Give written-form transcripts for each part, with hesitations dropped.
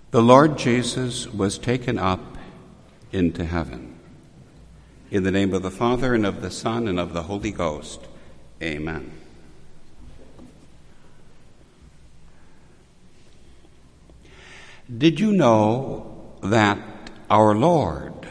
The Lord Jesus was taken up into heaven. In the name of the Father, and of the Son, and of the Holy Ghost. Amen. Did you know that our Lord,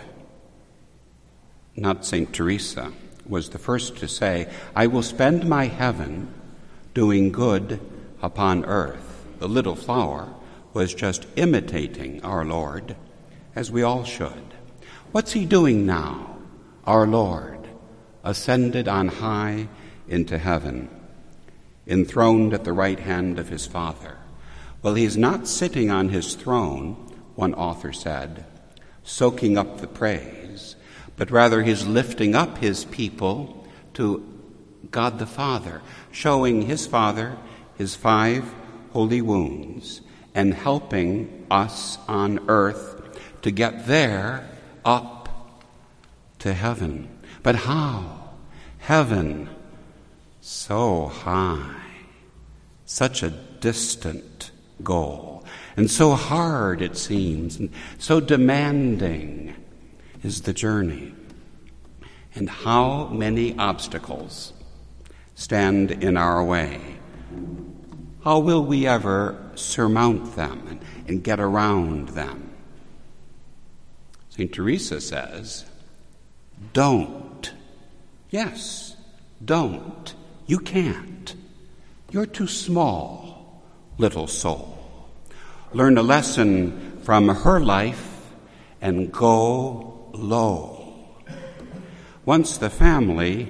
not St. Teresa, was the first to say, "I will spend my heaven doing good upon earth"? The little flower was just imitating our Lord, as we all should. What's he doing now, our Lord, ascended on high into heaven, enthroned at the right hand of his Father? Well, he's not sitting on his throne, one author said, soaking up the praise, but rather he's lifting up his people to God the Father, showing his Father his 5 holy wounds, and helping us on earth to get there up to heaven. But how? Heaven, so high, such a distant goal, and so hard it seems, and so demanding is the journey. And how many obstacles stand in our way? How will we ever surmount them and get around them? St. Teresa says, don't. Yes, don't. You can't. You're too small, little soul. Learn a lesson from her life and go low. Once the family,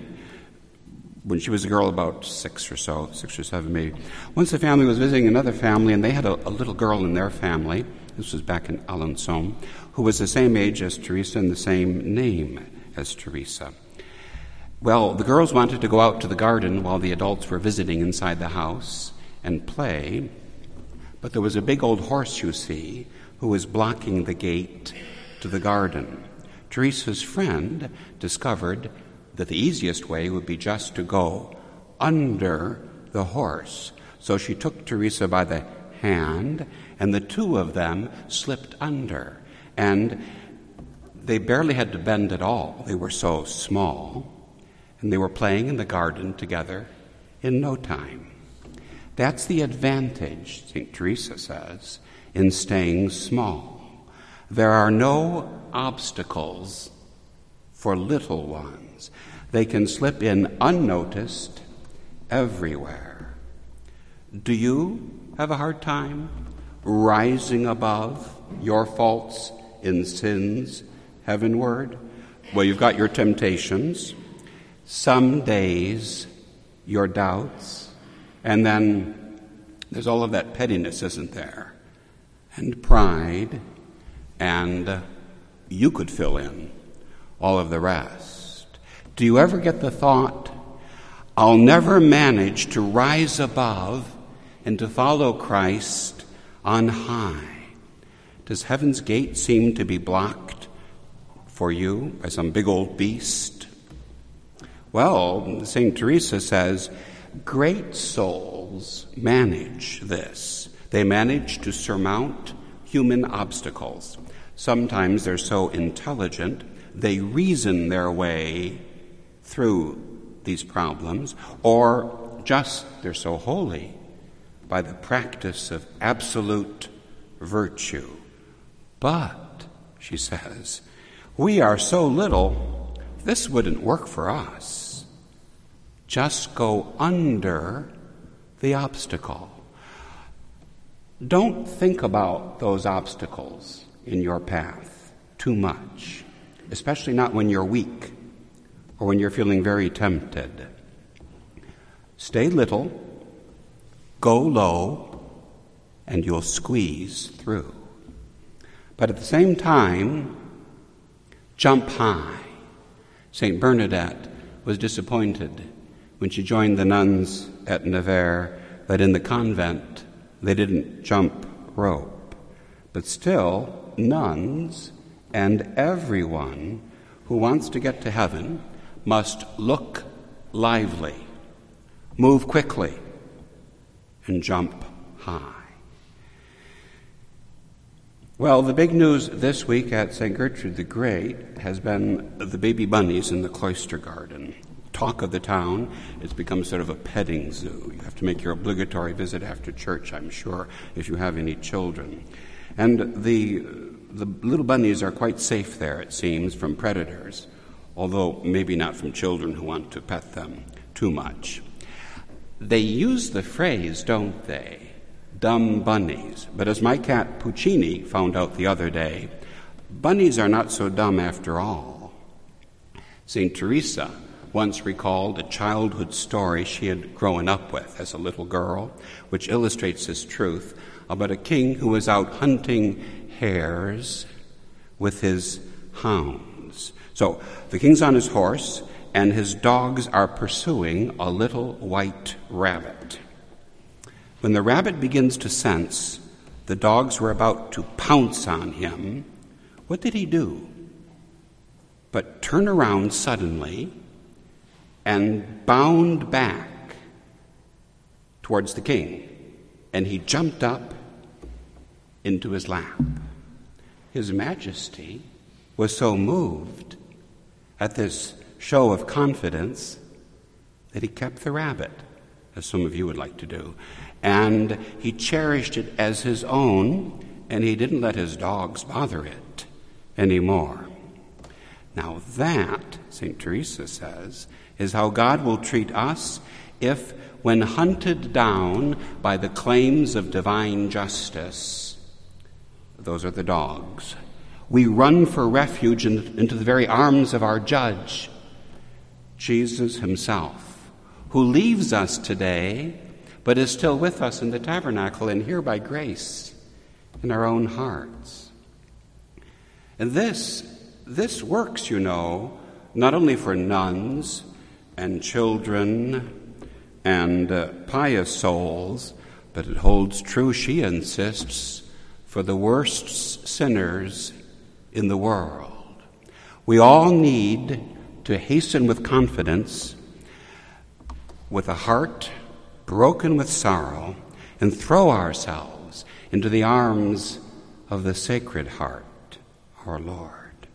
when she was a girl about 6 or 7 maybe, once the family was visiting another family, and they had a little girl in their family, this was back in Alençon, who was the same age as Teresa and the same name as Teresa. Well, the girls wanted to go out to the garden while the adults were visiting inside the house and play, but there was a big old horse, you see, who was blocking the gate to the garden. Teresa's friend discovered that the easiest way would be just to go under the horse. So she took Teresa by the hand, and the two of them slipped under. And they barely had to bend at all. They were so small. And they were playing in the garden together in no time. That's the advantage, St. Teresa says, in staying small. There are no obstacles for little ones. They can slip in unnoticed everywhere. Do you have a hard time rising above your faults and sins heavenward? Well, you've got your temptations, some days your doubts, and then there's all of that pettiness, isn't there? And pride, and you could fill in all of the rest. Do you ever get the thought, I'll never manage to rise above and to follow Christ on high? Does heaven's gate seem to be blocked for you by some big old beast? Well, St. Teresa says, great souls manage this. They manage to surmount human obstacles. Sometimes they're so intelligent, they reason their way through these problems, or just they're so holy by the practice of absolute virtue. But, she says, we are so little, this wouldn't work for us. Just go under the obstacle. Don't think about those obstacles in your path too much, especially not when you're weak or when you're feeling very tempted. Stay little, go low, and you'll squeeze through. But at the same time, jump high. St. Bernadette was disappointed when she joined the nuns at Nevers that in the convent they didn't jump rope. But still, nuns and everyone who wants to get to heaven must look lively, move quickly, and jump high. Well, the big news this week at St. Gertrude the Great has been the baby bunnies in the cloister garden. Talk of the town. It's become sort of a petting zoo. You have to make your obligatory visit after church, I'm sure, if you have any children. And the little bunnies are quite safe there, it seems, from predators, although maybe not from children who want to pet them too much. They use the phrase, don't they? Dumb bunnies. But as my cat Puccini found out the other day, bunnies are not so dumb after all. St. Teresa once recalled a childhood story she had grown up with as a little girl, which illustrates this truth, about a king who was out hunting hares with his hounds. So the king's on his horse, and his dogs are pursuing a little white rabbit. When the rabbit begins to sense the dogs were about to pounce on him, what did he do? But turn around suddenly and bound back towards the king, and he jumped up into his lap. His Majesty was so moved at this show of confidence that he kept the rabbit, as some of you would like to do, and he cherished it as his own, and he didn't let his dogs bother it anymore. Now that, St. Teresa says, is how God will treat us if, when hunted down by the claims of divine justice, those are the dogs, we run for refuge into the very arms of our judge, Jesus himself, who leaves us today but is still with us in the tabernacle and here by grace in our own hearts. And this works, you know, not only for nuns and children and pious souls, but it holds true, she insists, for the worst sinners in the world. We all need to hasten with confidence, with a heart broken with sorrow, and throw ourselves into the arms of the Sacred Heart, our Lord.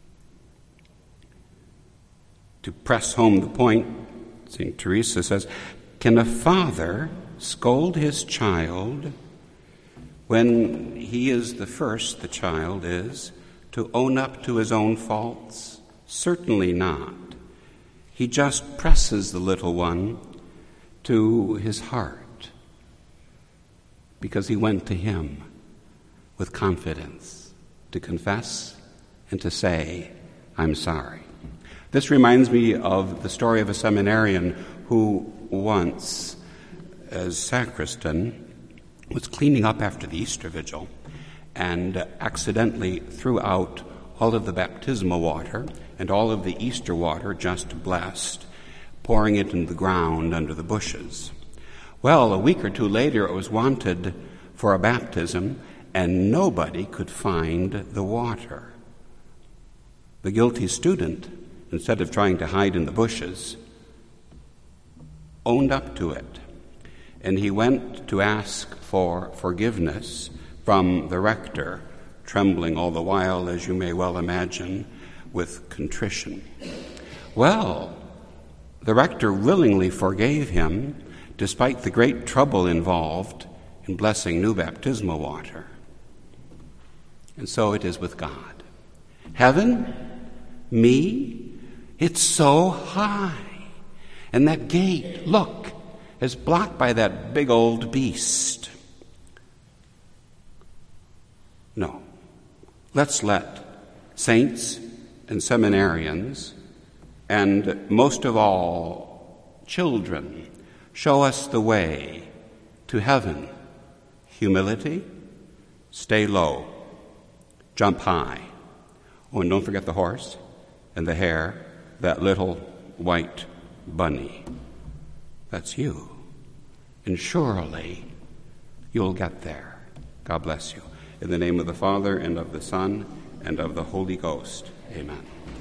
To press home the point, St. Teresa says, can a father scold his child when he is the first, the child is, to own up to his own faults? Certainly not. He just presses the little one to his heart because he went to him with confidence to confess and to say, I'm sorry. This reminds me of the story of a seminarian who once, as sacristan, was cleaning up after the Easter Vigil and accidentally threw out all of the baptismal water and all of the Easter water just blessed, pouring it in the ground under the bushes. Well, a week or two later, it was wanted for a baptism, and nobody could find the water. The guilty student, instead of trying to hide in the bushes, owned up to it, and he went to ask for forgiveness from the rector, trembling all the while, as you may well imagine, with contrition. Well, the rector willingly forgave him, despite the great trouble involved in blessing new baptismal water. And so it is with God. Heaven? Me? It's so high. And that gate, look, is blocked by that big old beast. No. Let's let saints and seminarians, and most of all, children, show us the way to heaven. Humility, stay low, jump high. Oh, and don't forget the horse and the hare, that little white bunny. That's you. And surely you'll get there. God bless you. In the name of the Father, and of the Son, and of the Holy Ghost. Amen.